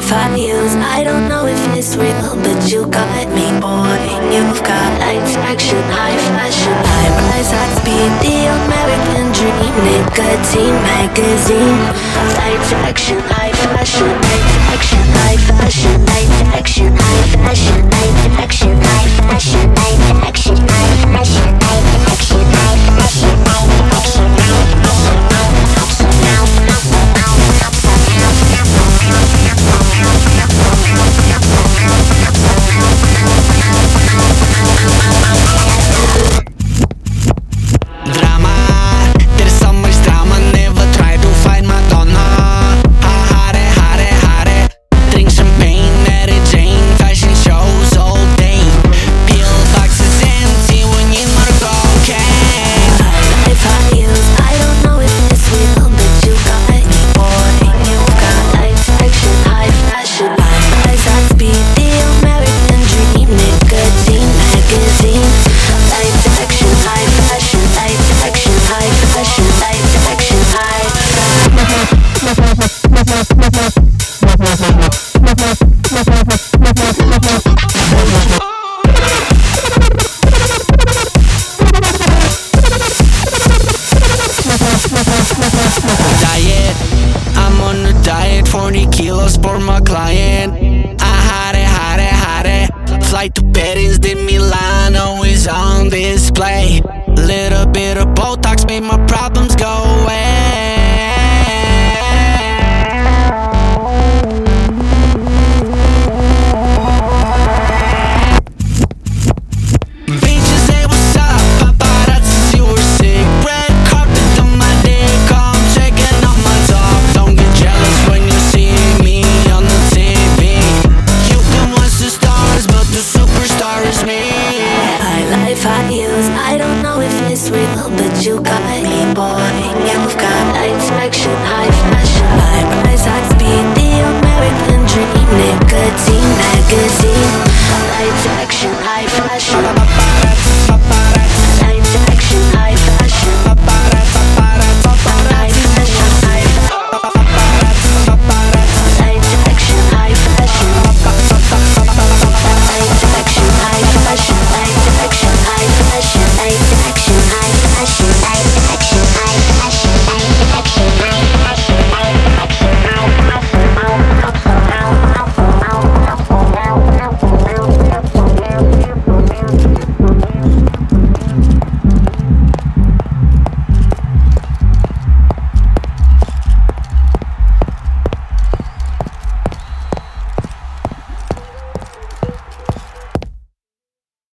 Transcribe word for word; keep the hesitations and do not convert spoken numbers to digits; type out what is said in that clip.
life I use, I don't know if it's real, but you got me, boy. You've got lights, action, high fashion, high rise, high speed, the American dream. Nicotine magazine. Lights, action, high fashion, lights, action, high fashion, lights, action, high fashion, lights, action, high fashion, lights, action, high fashion, lights, action, high fashion, lights, action, Drama, there's so much drama. Never try to fight Madonna. Hare, hare, hare. Drink champagne, Mary Jane. Fashion shows all day. Pill boxes empty when you more cocaine. life I use, I don't know if it's real, but you got me, boy. You got lights, action, high fashion, high rise, high speed, the American dream. Nicotine magazine. Lights, action, high fashion, lights, action, high fashion, lights, action, high Diet, I'm on a diet. Forty kilos for my client. I hare, hare, hare. Flight to Paris, then Milan, always on display. Little bit of Botox made my problems go away.